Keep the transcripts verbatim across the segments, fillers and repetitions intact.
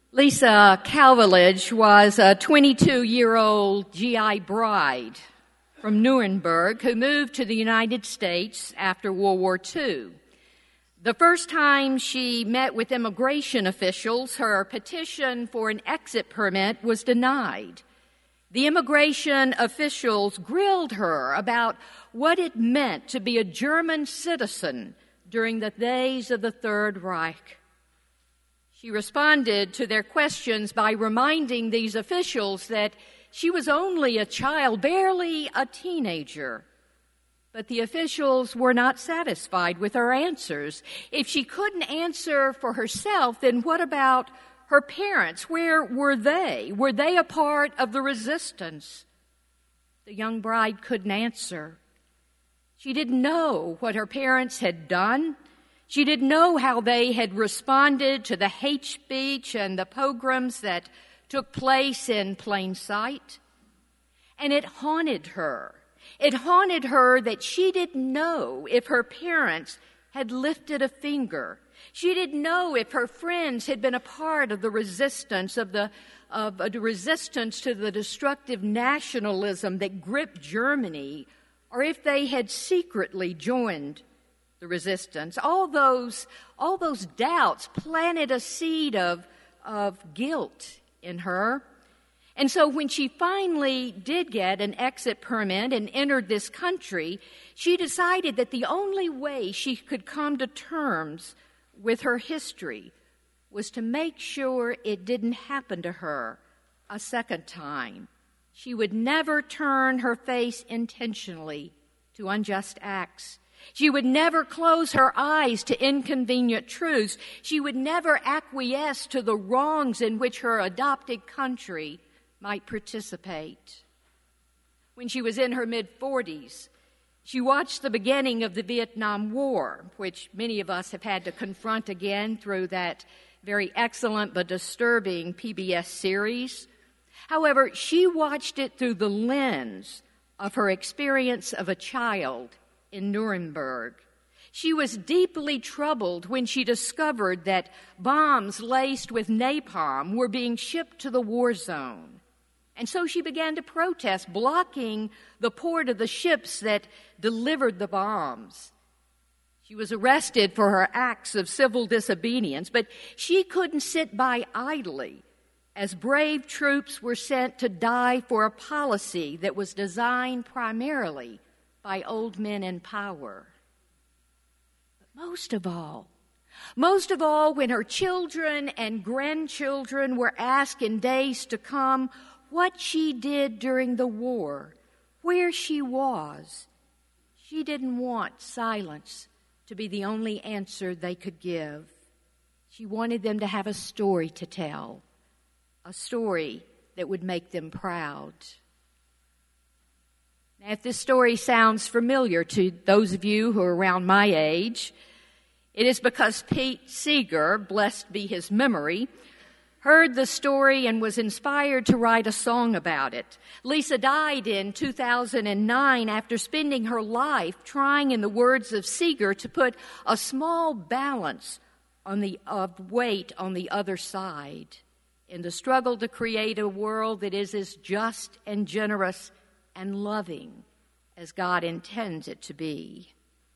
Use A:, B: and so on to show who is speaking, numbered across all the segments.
A: Lisa Calvilege was a twenty-two-year-old G I bride from Nuremberg who moved to the United States after World War Two. The first time she met with immigration officials, her petition for an exit permit was denied. The immigration officials grilled her about what it meant to be a German citizen during the days of the Third Reich. She responded to their questions by reminding these officials that she was only a child, barely a teenager. But the officials were not satisfied with her answers. If she couldn't answer for herself, then what about her parents? Where were they? Were they a part of the resistance? The young bride couldn't answer. She didn't know what her parents had done. She didn't know how they had responded to the hate speech and the pogroms that took place in plain sight. And it haunted her. It haunted her that she didn't know if her parents had lifted a finger. She didn't know if her friends had been a part of the resistance, of the of a resistance to the destructive nationalism that gripped Germany, or if they had secretly joined the resistance. All those, all those doubts planted a seed of, of guilt in her. And so when she finally did get an exit permit and entered this country, she decided that the only way she could come to terms with her history was to make sure it didn't happen to her a second time. She would never turn her face intentionally to unjust acts. She would never close her eyes to inconvenient truths. She would never acquiesce to the wrongs in which her adopted country might participate. When she was in her mid-forties, she watched the beginning of the Vietnam War, which many of us have had to confront again through that very excellent but disturbing P B S series. However, she watched it through the lens of her experience of a child in Nuremberg. She was deeply troubled when she discovered that bombs laced with napalm were being shipped to the war zone. And so she began to protest, blocking the port of the ships that delivered the bombs. She was arrested for her acts of civil disobedience, but she couldn't sit by idly as brave troops were sent to die for a policy that was designed primarily by old men in power. But most of all, most of all, when her children and grandchildren were asked in days to come what she did during the war, where she was, she didn't want silence to be the only answer they could give. She wanted them to have a story to tell, a story that would make them proud. Now, if this story sounds familiar to those of you who are around my age, it is because Pete Seeger, blessed be his memory, heard the story and was inspired to write a song about it. Lisa died in two thousand nine after spending her life trying, in the words of Seeger, to put a small balance on the of weight on the other side in the struggle to create a world that is as just and generous and loving as God intends it to be.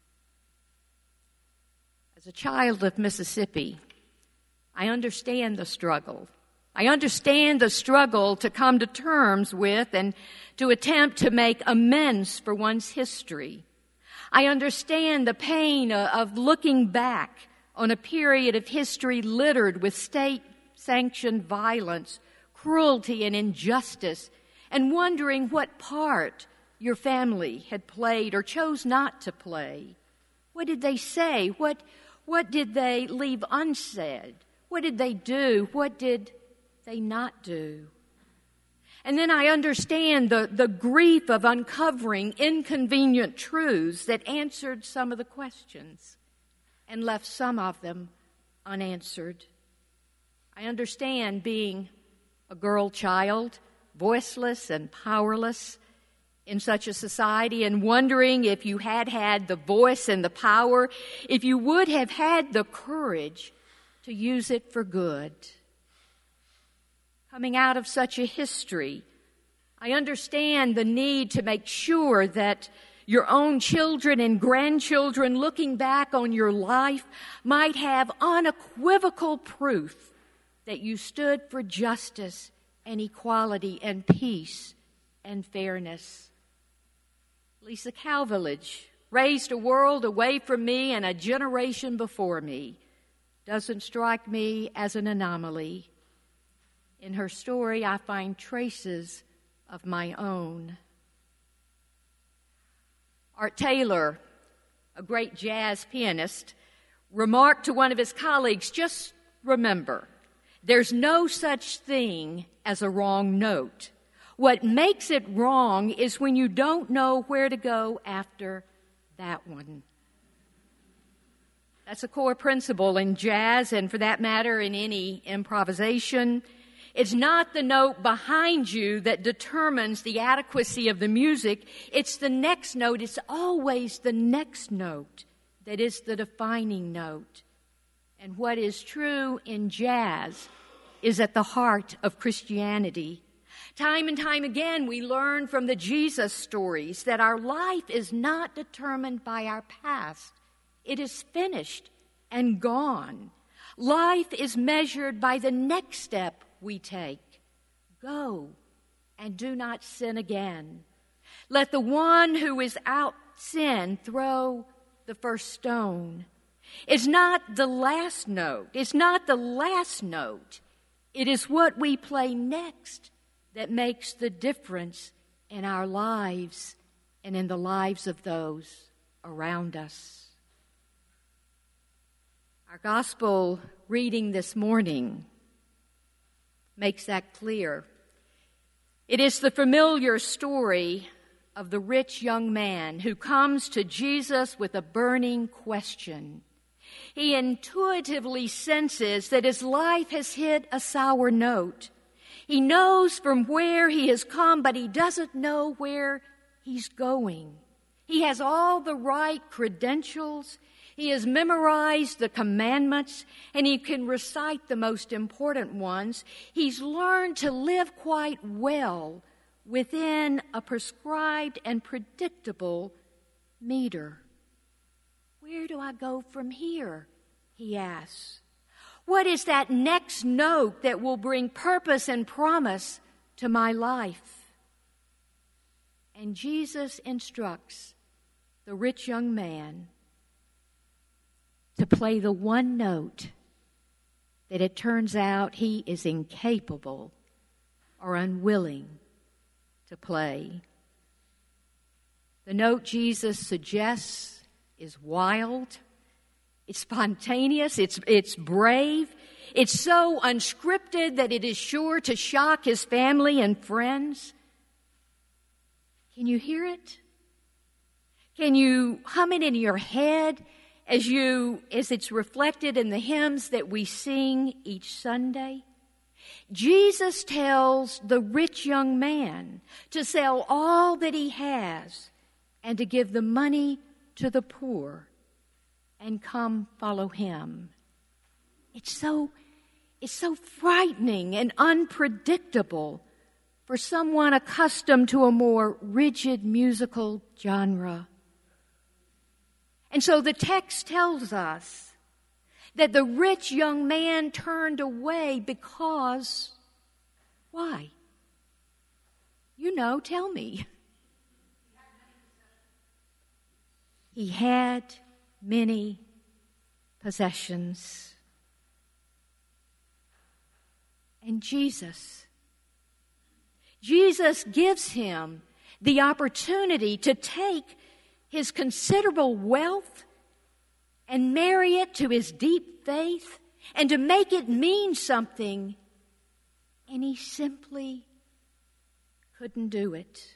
A: As a child of Mississippi, I understand the struggle. I understand the struggle to come to terms with and to attempt to make amends for one's history. I understand the pain of looking back on a period of history littered with state-sanctioned violence, cruelty, and injustice, and wondering what part your family had played or chose not to play. What did they say? What, what did they leave unsaid? What did they do? What did they not do? And then I understand the, the grief of uncovering inconvenient truths that answered some of the questions and left some of them unanswered. I understand being a girl child, voiceless and powerless in such a society, and wondering if you had had the voice and the power, if you would have had the courage to use it for good. coming out of such a history. I understand the need to make sure that your own children and grandchildren looking back on your life might have unequivocal proof that you stood for justice and equality and peace and fairness. Lisa Calvilage raised a world away from me and a generation before me doesn't strike me as an anomaly. In her story, I find traces of my own. Art Taylor, a great jazz pianist, remarked to one of his colleagues, just remember, there's no such thing as a wrong note. What makes it wrong is when you don't know where to go after that one. That's a core principle in jazz, and for that matter, in any improvisation. It's not the note behind you that determines the adequacy of the music. It's the next note. It's always the next note that is the defining note. And what is true in jazz is at the heart of Christianity. Time and time again, we learn from the Jesus stories that our life is not determined by our past. It is finished and gone. Life is measured by the next step we take. Go and do not sin again. Let the one who is out sin throw the first stone. It's not the last note. It's not the last note. It is what we play next that makes the difference in our lives and in the lives of those around us. Our gospel reading this morning makes that clear. It is the familiar story of the rich young man who comes to Jesus with a burning question. He intuitively senses that his life has hit a sour note. He knows from where he has come, but he doesn't know where he's going. He has all the right credentials. He has memorized the commandments, and he can recite the most important ones. He's learned to live quite well within a prescribed and predictable meter. Where do I go from here? He asks. What is that next note that will bring purpose and promise to my life? And Jesus instructs the rich young man to play the one note that it turns out he is incapable or unwilling to play. The note Jesus suggests is wild, it's spontaneous, it's, it's brave, it's so unscripted that it is sure to shock his family and friends. Can you hear it? Can you hum it in your head as you, as it's reflected in the hymns that we sing each Sunday? Jesus tells the rich young man to sell all that he has and to give the money to the poor and come follow him. It's so, it's so frightening and unpredictable for someone accustomed to a more rigid musical genre. And so the text tells us that the rich young man turned away because, why? You know, tell me. He had many possessions. And Jesus, Jesus gives him the opportunity to take his considerable wealth and marry it to his deep faith and to make it mean something, and he simply couldn't do it.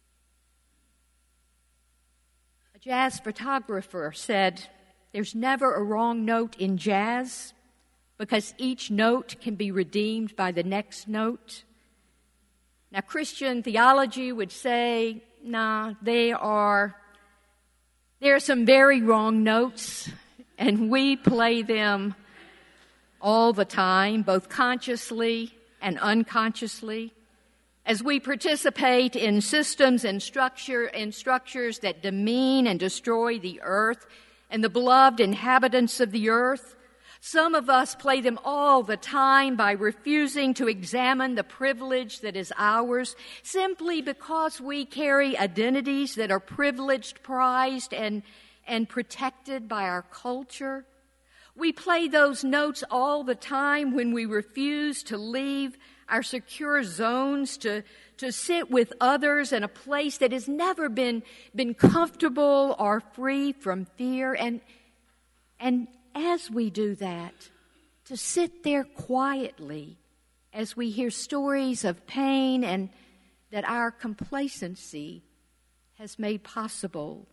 A: A jazz photographer said, "There's never a wrong note in jazz because each note can be redeemed by the next note." Now, Christian theology would say, nah, they are There are some very wrong notes, and we play them all the time, both consciously and unconsciously, as we participate in systems and structure and structures that demean and destroy the earth and the beloved inhabitants of the earth. Some of us play them all the time by refusing to examine the privilege that is ours simply because we carry identities that are privileged, prized, and, and protected by our culture. We play those notes all the time when we refuse to leave our secure zones to, to sit with others in a place that has never been, been comfortable or free from fear. And, and as we do that, to sit there quietly as we hear stories of pain and that our complacency has made possible.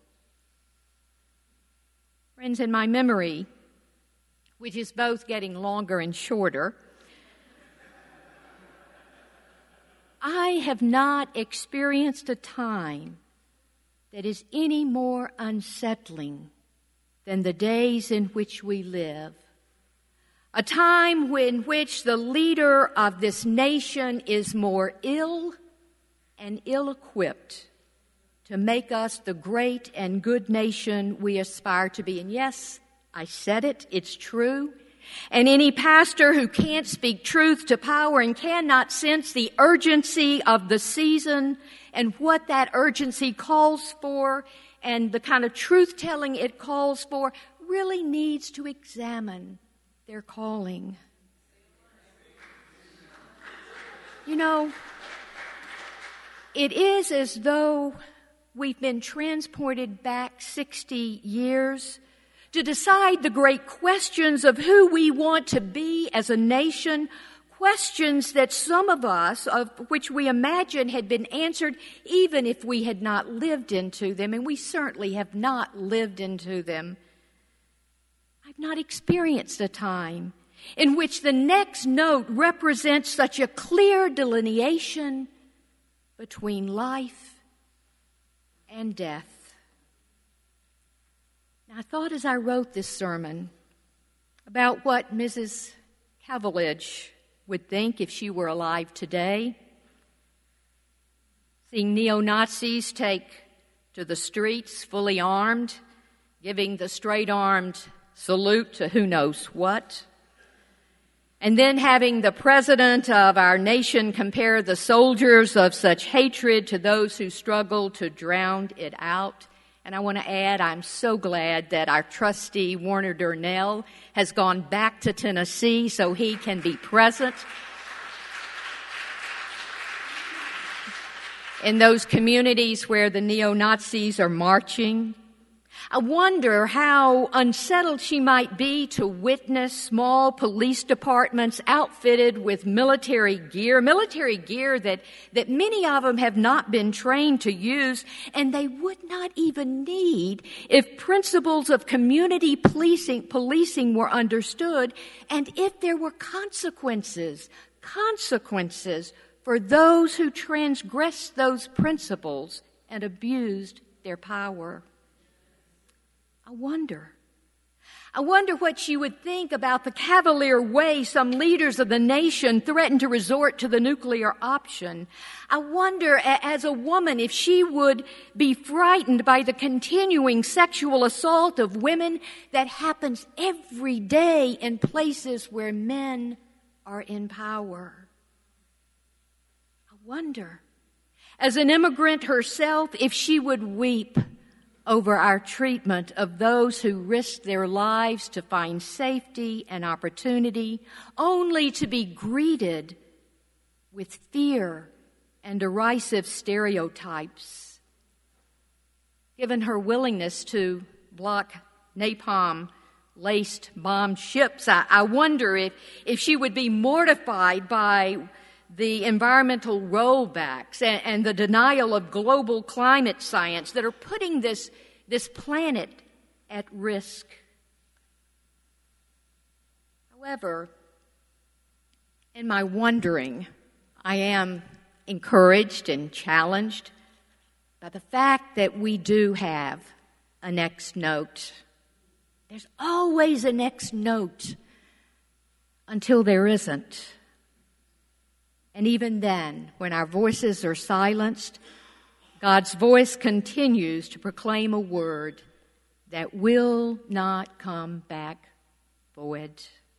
A: Friends, in my memory, which is both getting longer and shorter, I have not experienced a time that is any more unsettling than the days in which we live. A time in which the leader of this nation is more ill and ill-equipped to make us the great and good nation we aspire to be. And yes, I said it, it's true. And any pastor who can't speak truth to power and cannot sense the urgency of the season and what that urgency calls for and the kind of truth-telling it calls for really needs to examine their calling. You know, it is as though we've been transported back sixty years to decide the great questions of who we want to be as a nation, questions that some of us, of which we imagine had been answered even if we had not lived into them, and we certainly have not lived into them. I've not experienced a time in which the next note represents such a clear delineation between life and death. I thought as I wrote this sermon about what Missus Caveledge would think if she were alive today. Seeing neo-Nazis take to the streets fully armed, giving the straight-armed salute to who knows what, and then having the president of our nation compare the soldiers of such hatred to those who struggle to drown it out. And I want to add, I'm so glad that our trustee, Warner Darnell, has gone back to Tennessee so he can be present in those communities where the neo-Nazis are marching. I wonder how unsettled she might be to witness small police departments outfitted with military gear, military gear that, that many of them have not been trained to use, and they would not even need if principles of community policing, policing were understood, and if there were consequences, consequences for those who transgressed those principles and abused their power. I wonder. I wonder what she would think about the cavalier way some leaders of the nation threaten to resort to the nuclear option. I wonder, as a woman, if she would be frightened by the continuing sexual assault of women that happens every day in places where men are in power. I wonder, as an immigrant herself, if she would weep over our treatment of those who risk their lives to find safety and opportunity, only to be greeted with fear and derisive stereotypes. Given her willingness to block napalm-laced bombed ships, I, I wonder if, if she would be mortified by the environmental rollbacks and, and the denial of global climate science that are putting this, this planet at risk. However, in my wondering, I am encouraged and challenged by the fact that we do have a next note. There's always a next note until there isn't. And even then, when our voices are silenced, God's voice continues to proclaim a word that will not come back void.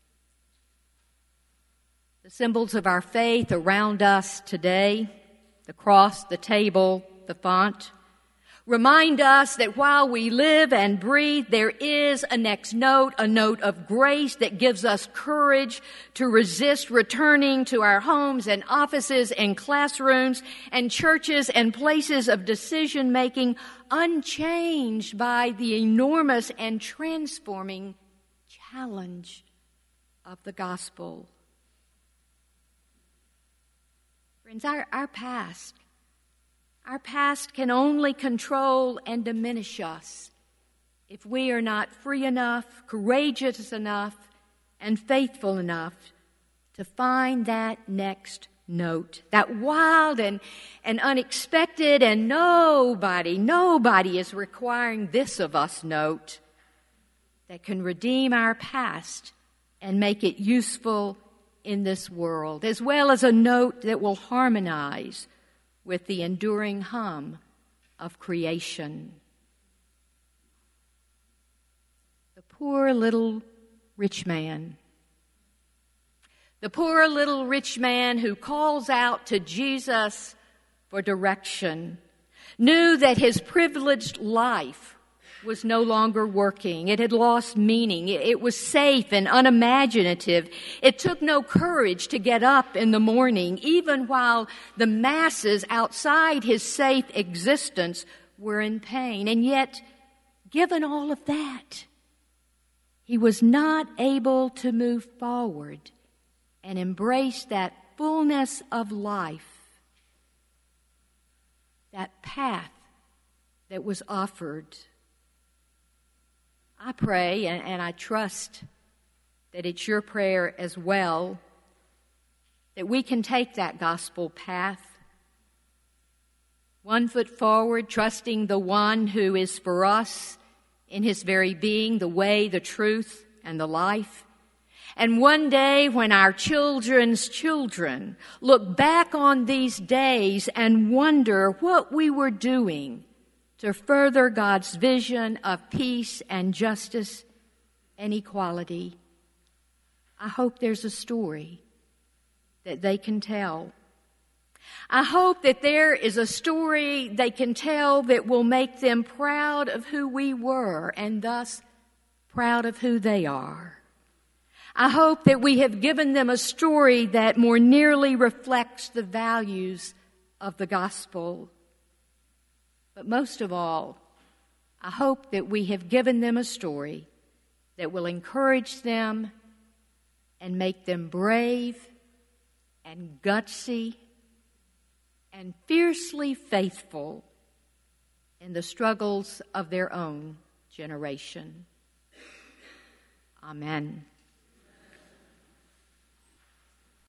A: The symbols of our faith around us today, the cross, the table, the font, remind us that while we live and breathe, there is a next note, a note of grace that gives us courage to resist returning to our homes and offices and classrooms and churches and places of decision-making unchanged by the enormous and transforming challenge of the gospel. Friends, our, our past Our past can only control and diminish us if we are not free enough, courageous enough, and faithful enough to find that next note, that wild and, and unexpected and nobody, nobody is requiring this of us note that can redeem our past and make it useful in this world, as well as a note that will harmonize with the enduring hum of creation. The poor little rich man. The poor little rich man who calls out to Jesus for direction knew that his privileged life was no longer working. It had lost meaning. It was safe and unimaginative. It took no courage to get up in the morning, even while the masses outside his safe existence were in pain. And yet, given all of that, he was not able to move forward and embrace that fullness of life, that path that was offered. I pray, and, and I trust that it's your prayer as well, that we can take that gospel path, one foot forward, trusting the one who is for us in his very being, the way, the truth, and the life. And one day when our children's children look back on these days and wonder what we were doing to further God's vision of peace and justice and equality, I hope there's a story that they can tell. I hope that there is a story they can tell that will make them proud of who we were and thus proud of who they are. I hope that we have given them a story that more nearly reflects the values of the gospel. But most of all, I hope that we have given them a story that will encourage them and make them brave and gutsy and fiercely faithful in the struggles of their own generation. Amen.